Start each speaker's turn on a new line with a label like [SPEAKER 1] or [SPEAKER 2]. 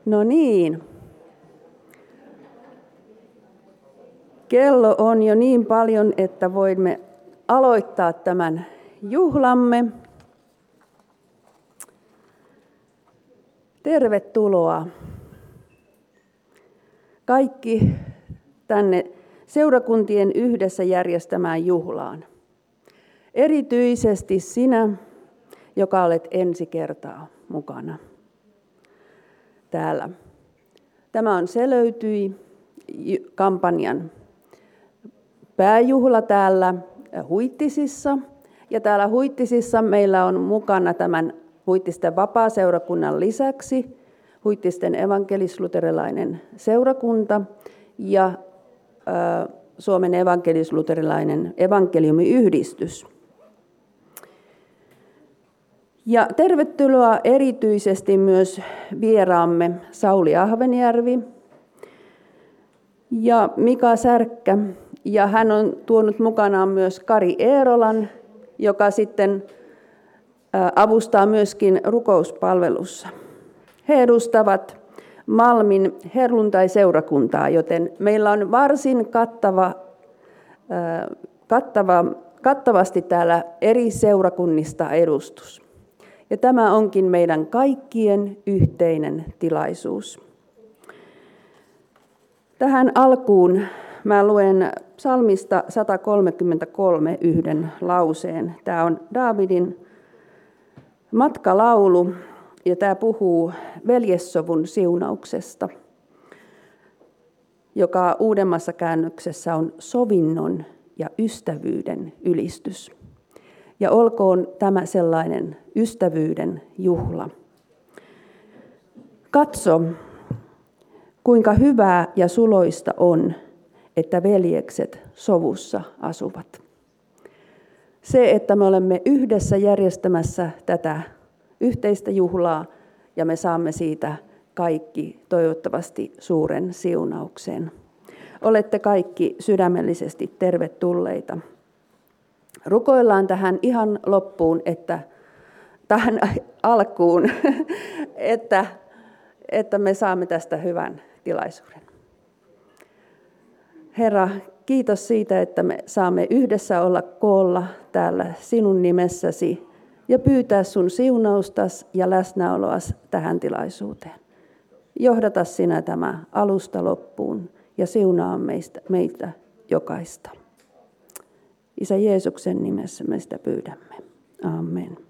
[SPEAKER 1] No niin. Kello on jo niin paljon, että voimme aloittaa tämän juhlamme. Tervetuloa kaikki tänne seurakuntien yhdessä järjestämään juhlaan. Erityisesti sinä, joka olet ensi kertaa mukana täällä. Tämä on Se löytyi-kampanjan pääjuhla täällä Huittisissa. Ja täällä Huittisissa meillä on mukana tämän Huittisten vapaaseurakunnan lisäksi Huittisten evankelis-luterilainen seurakunta ja Suomen evankelis-luterilainen evankeliumiyhdistys. Ja tervetuloa erityisesti myös vieraamme Sauli Ahvenjärvi ja Mika Särkkä. Ja hän on tuonut mukanaan myös Kari Eerolan, joka sitten avustaa myöskin rukouspalvelussa. He edustavat Malmin helluntai-seurakuntaa, joten meillä on varsin kattavasti täällä eri seurakunnista edustus. Ja tämä onkin meidän kaikkien yhteinen tilaisuus. Tähän alkuun mä luen psalmista 133 yhden lauseen. Tämä on Daavidin matkalaulu ja tämä puhuu veljessovun siunauksesta, joka uudemmassa käännöksessä on sovinnon ja ystävyyden ylistys. Ja olkoon tämä sellainen ystävyyden juhla. Katso, kuinka hyvää ja suloista on, että veljekset sovussa asuvat. Se, että me olemme yhdessä järjestämässä tätä yhteistä juhlaa ja me saamme siitä kaikki toivottavasti suuren siunauksen. Olette kaikki sydämellisesti tervetulleita. Rukoillaan tähän ihan loppuun, tähän alkuun, että me saamme tästä hyvän tilaisuuden. Herra, kiitos siitä, että me saamme yhdessä olla koolla täällä sinun nimessäsi ja pyytää sun siunaustas ja läsnäoloas tähän tilaisuuteen. Johdata sinä tämä alusta loppuun ja siunaa meitä jokaista. Isä Jeesuksen nimessä me sitä pyydämme. Amen.